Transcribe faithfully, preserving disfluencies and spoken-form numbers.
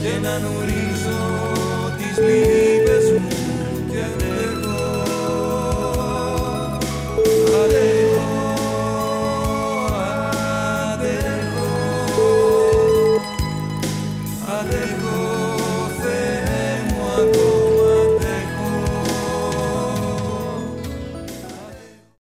έναν ουρίζω τις λύπες μου κι αντέχω, αντέχω, αντέχω, αντέχω.